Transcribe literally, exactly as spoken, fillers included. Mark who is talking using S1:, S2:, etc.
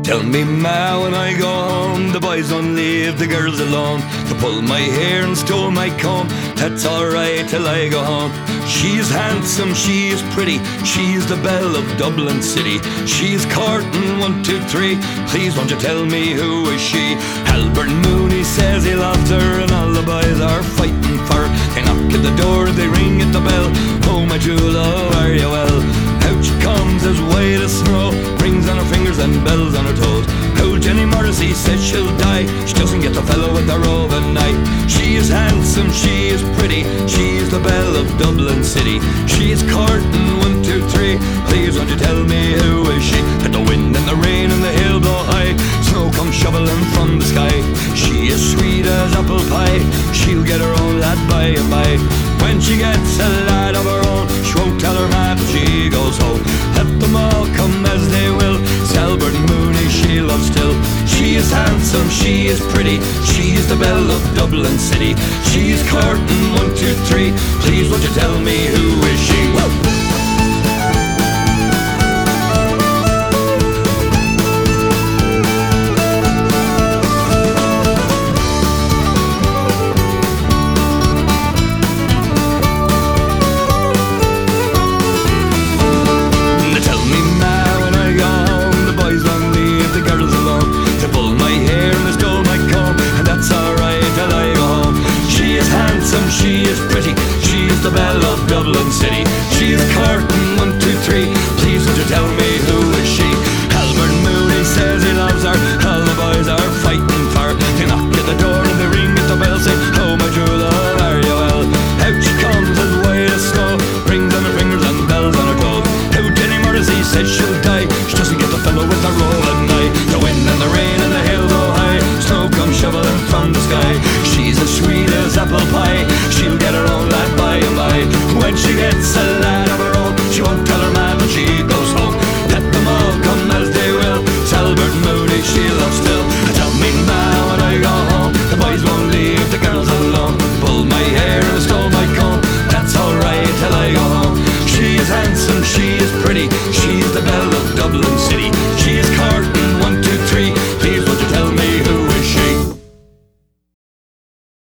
S1: Tell me, ma, when I go home, the boys don't leave the girls alone. They pull my hair and stole my comb. That's alright till I go home. She's handsome, she's pretty, she's the belle of Dublin City. She's courting one, two, three. Please won't you tell me who is she? Albert Mooney says he loves her, and all the boys are fighting for her. They knock at the door, they ring at the bell. Oh my true love, are you well? Out she comes as white as snow, rings on her fingers and bells on her toes. Old Jenny Morrissey says she'll die, she doesn't get the fellow with the roving night. She is handsome, she is pretty, she is the belle of Dublin City. She is courting one, two, three. Please won't you tell me who is she? Let the wind and the rain and the hail blow high, snow comes shoveling from the sky. She is sweet as apple pie, she'll get her own lad by and by. When she gets a lad of her own, she won't tell her man till she goes home. Let them all come as they will, Albert Mooney she loves still. She is handsome, she is pretty, she is the belle of Dublin City. She is courting one, two, three. Please won't you tell me who is she? Woo!